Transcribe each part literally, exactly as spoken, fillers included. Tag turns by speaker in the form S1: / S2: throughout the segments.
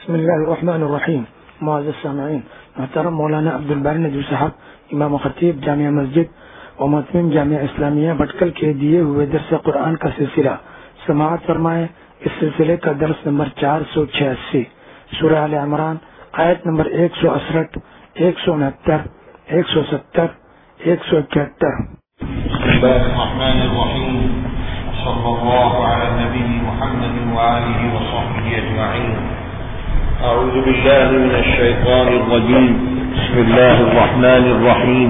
S1: بسم اللہ الرحمن الرحیم. معزز سامعین، محترم مولانا عبد الباری ندوی صاحب، امام و خطیب جامعہ مسجد و متمم جامعہ اسلامیہ بھٹکل کے دیے ہوئے درس قرآن کا سلسلہ سماعت فرمائے. اس سلسلے کا درس نمبر چار سو چھیاسی، سورہ آل عمران، آیت نمبر ایک سو اسٹھ، ایک سو انہتر، ایک سو ستر، ایک سو اکہتر.
S2: بسم اللہ الرحمن الرحیم. صلی اللہ علی نبی محمد وآلہ وصحبہ اجمعین. اعوذ باللہ من الشیطان الرجیم. بسم اللہ الرحمن الرحیم.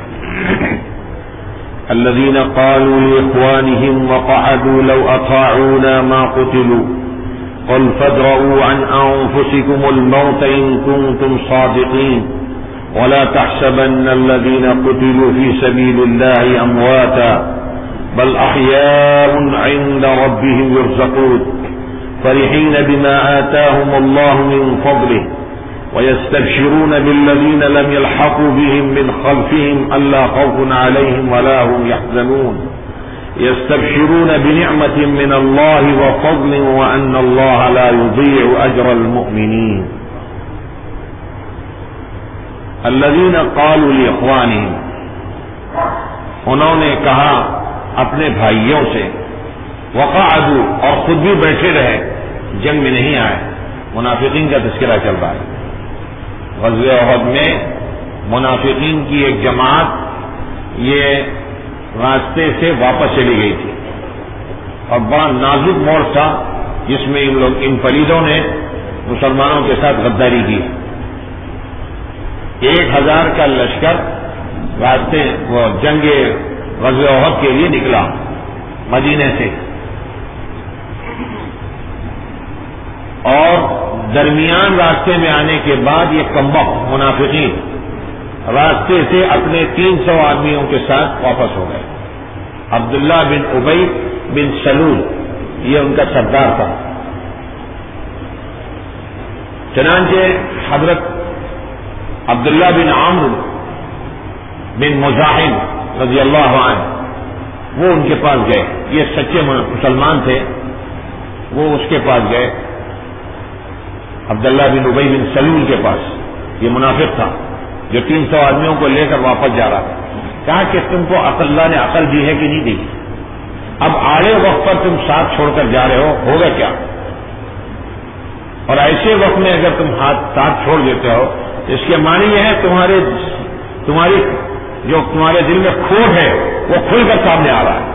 S2: الذين قالوا لإخوانهم وقعدوا لو أطاعونا ما قتلوا قل فادرءوا عن أنفسكم الموت إن كنتم صادقين ولا تحسبن الذين قتلوا في سبيل الله أمواتا بل أحياء عند ربهم يرزقون فرحين بما آتاهم الله من فضله ويستبشرون بالذين لم يلحقوا بهم من خلفهم ألا خوف عليهم ولا هم يحزنون يستبشرون بنعمة من الله وفضل وأن الله لا يضيع أجر المؤمنين. الذين قالوا لإخوانهم، انہوں نے کہا اپنے بھائیوں سے، وقعدوا، اور خود بھی بیٹھے رہے، جنگ میں نہیں آئے. منافقین کا تذکرہ چل رہا ہے. غزوہ احد میں منافقین کی ایک جماعت یہ راستے سے واپس چلی گئی تھی اور بڑا نازک موڑ تھا جس میں ان لوگ ان پلیدوں نے مسلمانوں کے ساتھ غداری کی. ایک ہزار کا لشکر راستے وہ جنگ غزوہ احد کے لیے نکلا مدینے سے، اور درمیان راستے میں آنے کے بعد یہ کمبخت منافقین راستے سے اپنے تین سو آدمیوں کے ساتھ واپس ہو گئے. عبداللہ بن ابی بن سلول یہ ان کا سردار تھا. چنانچہ حضرت عبداللہ بن عمرو بن مزاحم رضی اللہ عنہ وہ ان کے پاس گئے. یہ سچے مسلمان تھے. وہ اس کے پاس گئے، عبداللہ بن ابی بن سلول کے پاس. یہ منافق تھا جو تین سو آدمیوں کو لے کر واپس جا رہا تھا. کہا کہ تم کو اللہ نے عقل دی ہے کہ نہیں دی؟ اب آڑے وقت پر تم ساتھ چھوڑ کر جا رہے ہو، ہوگا کیا؟ اور ایسے وقت میں اگر تم ہاتھ ساتھ چھوڑ دیتے ہو، اس کے معنی یہ ہے تمہارے تمہاری جو تمہارے دل میں کھوٹ ہے وہ کھل کر سامنے آ رہا ہے.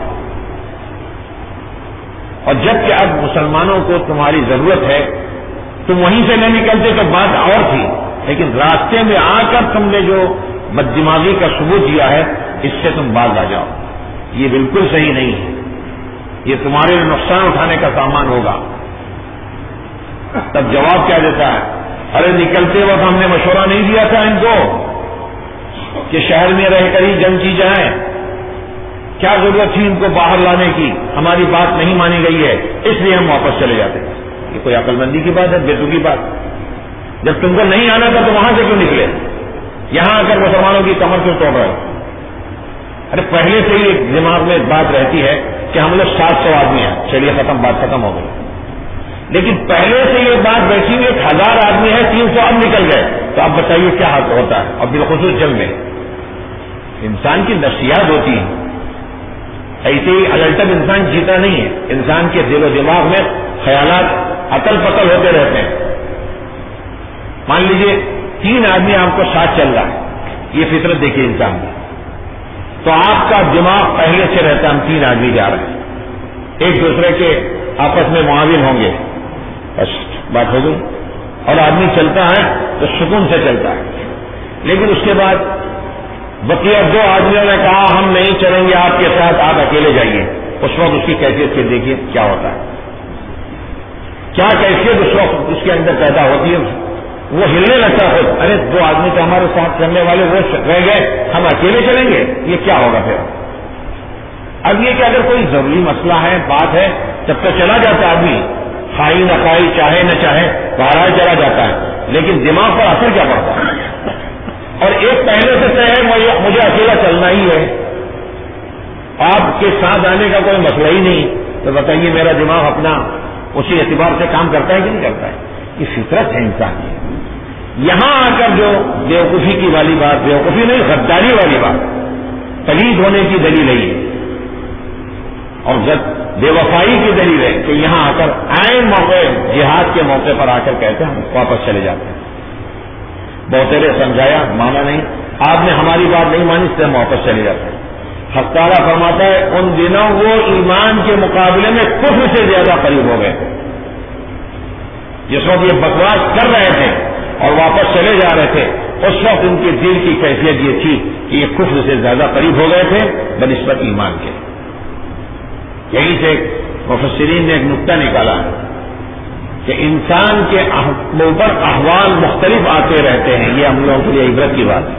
S2: اور جب کہ اب مسلمانوں کو تمہاری ضرورت ہے، تم وہیں سے نہیں نکلتے تو بات اور تھی، لیکن راستے میں آ کر تم نے جو بد دماغی کا ثبوت دیا ہے اس سے تم باز آ جاؤ. یہ بالکل صحیح نہیں ہے. یہ تمہارے لیے نقصان اٹھانے کا سامان ہوگا. تب جواب کیا دیتا ہے؟ ارے نکلتے وقت ہم نے مشورہ نہیں دیا تھا ان کو کہ شہر میں رہ کر ہی جنگ کی جائے؟ کیا ضرورت تھی ان کو باہر لانے کی؟ ہماری بات نہیں مانی گئی ہے اس لیے ہم واپس چلے جاتے. یہ کوئی عقل مندی کی بات ہے؟ بیتو کی بات. جب تم کو نہیں آنا تھا تو وہاں سے کیوں نکلے؟ یہاں آ کر مسلمانوں کی کمر کیوں توڑ رہے ہو؟ ارے پہلے سے ہی ایک دماغ میں بات رہتی ہے کہ ہم لوگ سات سو آدمی ہیں، چلیے ختم، بات ختم ہو گئی. لیکن پہلے سے یہ بات بیٹھی ہوئی ایک ہزار آدمی ہے، تین سو اب نکل گئے، تو آپ بتائیے کیا حق ہوتا ہے؟ اور بالخصوص جنگ میں انسان کی نفسیات ہوتی ہیں. ایسے ہی الٹب انسان جیتا نہیں ہے. انسان کے دل و دماغ میں خیالات اطل پتل ہوتے رہتے ہیں. مان لیجئے تین آدمی آپ کو ساتھ چل رہا ہے، یہ فطرت دیکھیے انسان کی، تو آپ کا دماغ پہلے سے رہتا ہے ہم تین آدمی جا رہے ہیں، ایک دوسرے کے آپس میں معاون ہوں گے، بس بات ہو گئی. اور آدمی چلتا ہے تو سکون سے چلتا ہے. لیکن اس کے بعد بقیہ دو آدمیوں نے کہا ہم نہیں چلیں گے آپ کے ساتھ، آپ اکیلے جائیے. اس وقت اس کی کیفیت سے دیکھیے کیا ہوتا ہے، کیا کیفیت اس وقت اس کے اندر پیدا ہوتی ہے. وہ ہلنے لگتا ہے، ارے دو آدمی تو ہمارے ساتھ چلنے والے وہ رہ گئے، ہم اکیلے چلیں گے، یہ کیا ہوگا پھر؟ اب یہ کہ اگر کوئی ضروری مسئلہ ہے، بات ہے، تب تو چلا جاتا آدمی، خائی نہ خائی، چاہے نہ چاہے، باہر چلا جاتا ہے. لیکن دماغ پر اثر کیا پڑتا ہے؟ اور ایک پہلے سے طے ہے مجھے اکیلا چلنا ہی ہے، آپ کے ساتھ آنے کا کوئی مسئلہ ہی نہیں، تو بتائیے میرا دماغ اپنا اسی اعتبار سے کام کرتا ہے کہ نہیں کرتا ہے؟ کی فطرت ہے انسان کی. یہاں آ کر جو بیوقوفی کی والی بات، بیوقوفی نہیں غداری والی بات، پلید ہونے کی دلیل ہے یہ، اور بے وفائی کی دلیل ہے کہ یہاں آ کر عین موقع جہاد کے موقع پر آ کر کہتے ہیں ہم واپس چلے جاتے ہیں. بہترے سمجھایا، مانا نہیں، آپ نے ہماری بات نہیں مانی اس سے ہم واپس چلے جاتے ہیں. حق تعالیٰ فرماتا ہے ان دنوں وہ ایمان کے مقابلے میں کفر سے زیادہ قریب ہو گئے تھے. جس وقت یہ بکواس کر رہے تھے اور واپس چلے جا رہے تھے، اس وقت ان کے دل کی کیفیت یہ تھی کہ یہ کفر سے زیادہ قریب ہو گئے تھے بنسبت ایمان کے. یہیں سے مفسرین نے ایک نقطہ نکالا کہ انسان کے اوپر احوال مختلف آتے رہتے ہیں، یہ ہم لوگوں کے لیے عبرت کی بات ہے.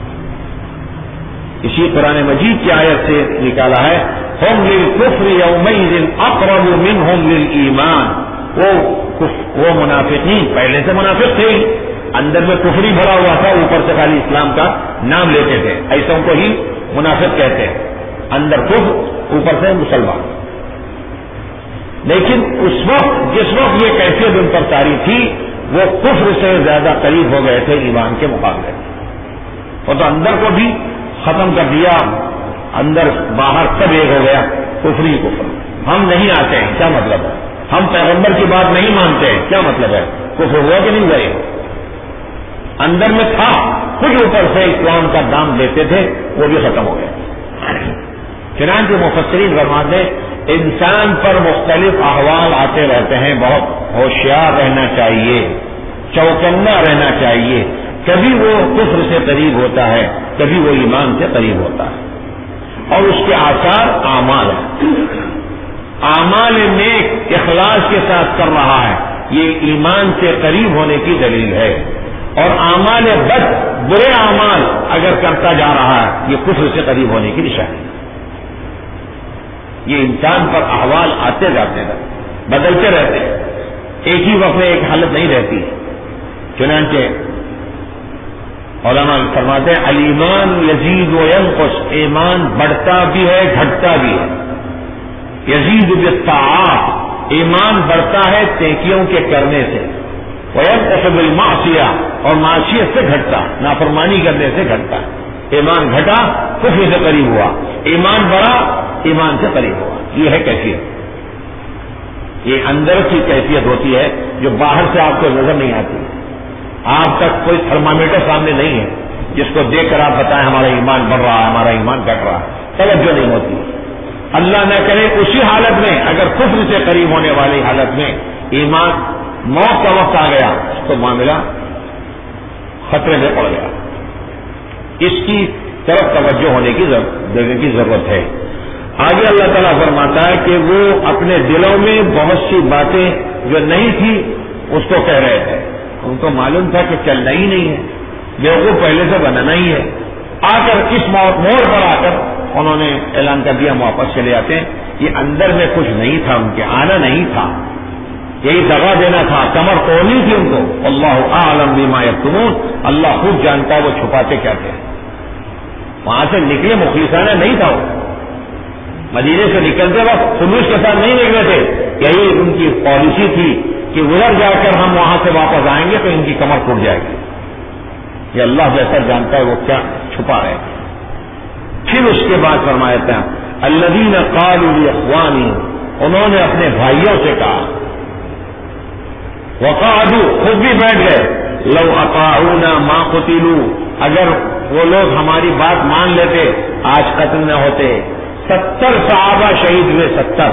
S2: اسی قرآن مجید کی آیت سے نکالا ہے ہم للکفر یومئذ اقرب منہم للایمان. وہ وہ منافقین پہلے سے منافق تھے، اندر میں کفری بھرا ہوا تھا، اوپر سے خالی اسلام کا نام لیتے تھے، ایسوں کو ہی منافق کہتے ہیں. اندر کفر، اوپر سے مسلمان. لیکن اس وقت جس وقت یہ کیفیت ان پر طاری تھی وہ کفر سے زیادہ قریب ہو گئے تھے ایمان کے مقابلے. وہ تو اندر کو بھی ختم کر دیا، اندر باہر سب ایک ہو گیا، کفری کفر. ہم نہیں آتے ہیں، کیا مطلب ہے؟ ہم پیغمبر کی بات نہیں مانتے ہیں، کیا مطلب ہے؟ کفر ہوا کہ نہیں گئے؟ اندر میں تھا کچھ، اوپر سے اسلام کا دام دیتے تھے، وہ بھی ختم ہو گیا. چنانچہ مفسرین فرماتے ہیں انسان پر مختلف احوال آتے رہتے ہیں، بہت ہوشیار رہنا چاہیے، چوکنا رہنا چاہیے. کبھی وہ کفر سے قریب ہوتا ہے، کبھی وہ ایمان سے قریب ہوتا ہے، اور اس کے آثار اعمال ہیں. اعمال نیک اخلاص کے ساتھ کر رہا ہے، یہ ایمان سے قریب ہونے کی دلیل ہے. اور اعمال بد، برے اعمال اگر کرتا جا رہا ہے، یہ کفر سے قریب ہونے کی نشانی ہے. یہ انسان پر احوال آتے جاتے ہیں، بدلتے رہتے ہیں، ایک ہی وقت میں ایک حالت نہیں رہتی. چنانچہ علماء فرماتے ہیں الایمان یزید و ینقص، ایمان بڑھتا بھی ہے گھٹتا بھی ہے. یزید بالطاعات، ایمان بڑھتا ہے نیکیوں کے کرنے سے، وینقص بالمعصیہ، اور معصیت سے گھٹتا، نافرمانی کرنے سے گھٹتا. ایمان گھٹا کفر سے قریب ہوا، ایمان بڑھا ایمان سے قریب ہوا. یہ ہے کیفیت. یہ اندر کی کیفیت ہوتی ہے جو باہر سے آپ کو نظر نہیں آتی. آپ تک کوئی تھرمامیٹر سامنے نہیں ہے جس کو دیکھ کر آپ بتائیں ہمارا ایمان بڑھ رہا ہے، ہمارا ایمان گھٹ رہا ہے. توجہ نہیں ہوتی. اللہ نہ کرے اسی حالت میں، اگر کفر سے قریب ہونے والی حالت میں ایمان موت کا وقت آ گیا تو معاملہ خطرے میں پڑ گیا. اس کی طرف توجہ ہونے کی دینے کی ضرورت ہے. آگے اللہ تعالیٰ فرماتا ہے کہ وہ اپنے دلوں میں بہت سی باتیں جو نہیں تھی اس کو کہہ رہے تھے. ان کو معلوم تھا کہ چلنا ہی نہیں ہے، بیوقوف پہلے سے بنانا ہی ہے. آ کر اس موڑ پر آ کر انہوں نے اعلان کر دیا ہم واپس چلے جاتے ہیں. یہ اندر میں کچھ نہیں تھا، ان کے آنا نہیں تھا، یہی دغا دینا تھا، کمر توڑنی تھی ان کو. اللہ اعلم بما یکتمون، اللہ خود جانتا ہے وہ چھپاتے کیا تھے. وہاں سے نکلے مخلصانہ نہیں تھا، وہ مدینے سے نکلتے وقت خلوص کے ساتھ نہیں نکلے تھے. یہی ان کی پالیسی تھی کہ ادھر جا کر ہم وہاں سے واپس آئیں گے تو ان کی کمر ٹوٹ جائے گی. یہ اللہ بہتر جانتا ہے وہ کیا چھپا رہے تھے. پھر اس کے بعد فرمایا تھا الذین قالوا لاخوانہم، انہوں نے اپنے بھائیوں سے کہا، وقعدوا، خود بھی بیٹھ گئے، لو اطاعونا ما قتلوا، اگر وہ لوگ ہماری بات مان لیتے آج قتل نہ ہوتے. ستر صحابہ شہید ہوئے، ستر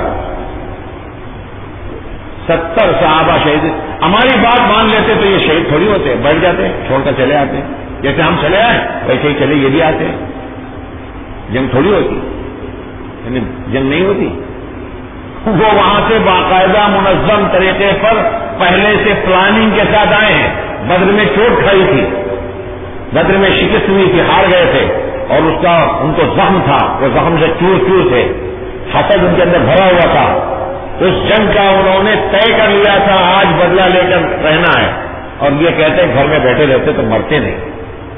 S2: ستر صحابہ شہید. ہماری بات مان لیتے تو یہ شہید تھوڑی ہوتے، بیٹھ جاتے، چھوڑ کر چلے آتے. جیسے ہم چلے آئے ویسے ہی چلے یہ بھی آتے. جنگ تھوڑی ہوتی، یعنی جنگ نہیں ہوتی. وہ وہاں سے باقاعدہ منظم طریقے پر پہلے سے پلاننگ کے ساتھ آئے ہیں. بدر میں چوٹ کھائی تھی، بدر میں شکست ہوئی تھی، ہار گئے تھے، اور اس کا ان کو زخم تھا، وہ زخم سے چور چور تھے، حسد ان کے اندر بھرا ہوا تھا. اس جنگ کا انہوں نے طے کر لیا تھا آج بدلہ لے کر رہنا ہے. اور یہ کہتے ہیں گھر میں بیٹھے رہتے تو مرتے نہیں.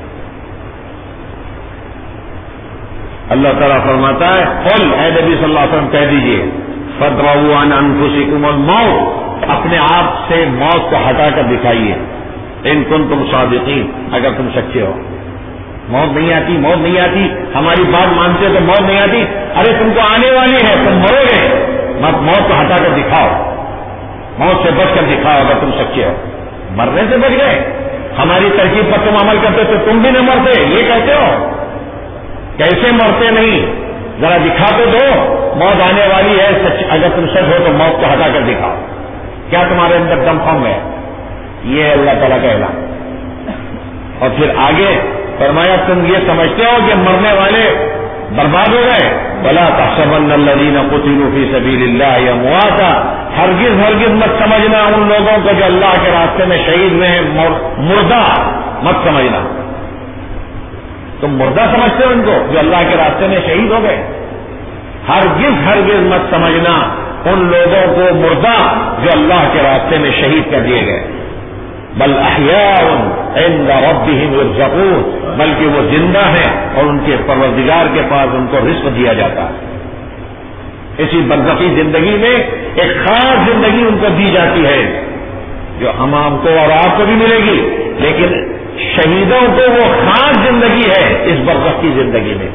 S2: اللہ تعالیٰ فرماتا ہے قل، اے نبی صلی اللہ علیہ وسلم کہہ دیجئے، فَادْرَؤُوا عَنْ أَنفُسِكُمُ الْمَوْتَ، اپنے آپ سے موت کو ہٹا کر دکھائیے، ان کنتم صادقین، اگر تم سچے ہو۔ موت نہیں آتی، موت نہیں آتی، ہماری بات مانتے ہو تو موت نہیں آتی، ارے تم کو آنے والی ہے، تم مرو گے، مت موت کو ہٹا کر دکھاؤ، موت سے بچ کر دکھاؤ اگر تم سچے ہو۔ مرنے سے بچ گئے، ہماری ترکیب پر تم عمل کرتے تو تم بھی نہ مرتے، یہ کہتے ہو؟ کیسے مرتے نہیں؟ ذرا دکھا تو دو، موت آنے والی ہے، سچ اگر تم سچ ہو تو موت کو ہٹا کر دکھاؤ، کیا تمہارے اندر دم خم ہے؟ یہ اللہ تعالیٰ کا اعلان۔ اور پھر آگے فرمایا تم یہ سمجھتے ہو کہ مرنے والے برباد ہو گئے؟ بلا تحسبن الذین قتلوا فی سبیل اللہ امواتا، ہرگز ہرگز مت سمجھنا ان لوگوں کو جو اللہ کے راستے میں شہید ہوئے ہیں مردہ، مت سمجھنا۔ تم مردہ سمجھتے ہو ان کو جو اللہ کے راستے میں شہید ہو گئے؟ ہرگز ہرگز مت سمجھنا ان لوگوں کو مردہ جو اللہ کے راستے میں شہید کر دیے گئے، بل احیاء عند ربهم یرزقون، بلکہ وہ زندہ ہیں اور ان کے پروردگار کے پاس ان کو رزق دیا جاتا ہے۔ اسی برزخی زندگی میں ایک خاص زندگی ان کو دی جاتی ہے جو ہم آپ کو اور آپ کو بھی ملے گی، لیکن شہیدوں کو وہ خاص زندگی ہے اس برزخ کی زندگی میں،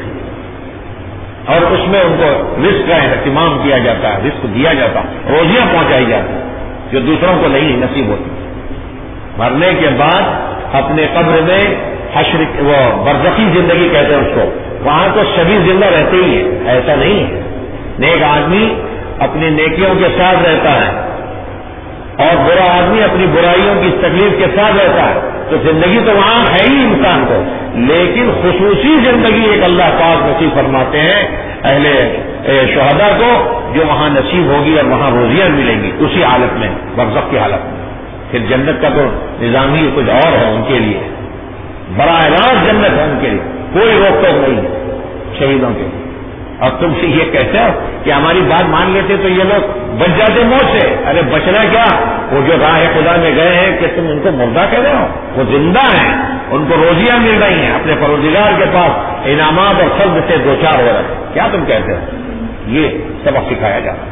S2: اور اس میں ان کو رزق کا اہتمام کیا جاتا ہے، رزق دیا جاتا ہے، روزیاں پہنچائی جاتی ہیں جو دوسروں کو نہیں نصیب ہوتی۔ مرنے کے بعد اپنے قبر میں حشر، وہ برزخی زندگی کہتے ہیں اس کو، وہاں تو سبھی زندہ رہتے ہی ہیں، ایسا نہیں ہے۔ نیک آدمی اپنی نیکیوں کے ساتھ رہتا ہے اور برا آدمی اپنی برائیوں کی تکلیف کے ساتھ رہتا ہے، تو زندگی تو وہاں ہے ہی انسان کو، لیکن خصوصی زندگی ایک اللہ پاک نصیب فرماتے ہیں اہل شہداء کو، جو وہاں نصیب ہوگی اور وہاں روزیاں ملیں گی اسی حالت میں، برزخ کی حالت میں۔ پھر جنت کا تو نظام ہی کچھ اور ہے ان کے لیے، براہ راست جنت ہے ان کے لیے، کوئی روک ٹوک نہیں ہے شہیدوں کے۔ اور تم سے یہ کہتے ہو کہ ہماری بات مان لیتے تو یہ لوگ بچ جاتے موت سے، ارے بچنا کیا، وہ جو راہ خدا میں گئے ہیں کہ تم ان کو مردہ کہہ رہے ہو؟ وہ زندہ ہیں، ان کو روزیاں مل رہی ہیں، اپنے پروردگار کے پاس انعامات اور فضل سے دوچار ہو رہے ہیں، کیا تم کہتے ہو؟ یہ سبق سکھایا جاتا ہے۔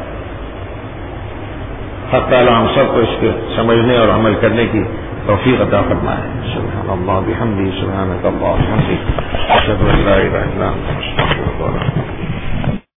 S2: حق تعالیٰ ہم سب کو اس کے سمجھنے اور عمل کرنے کی توفیق عطا فرمائے۔ سبحان اللہ بحمدہ، سبحانک اللہم وبحمدک، اشہد ان لا الہ الا انت، استغفرک و اتوب الیک۔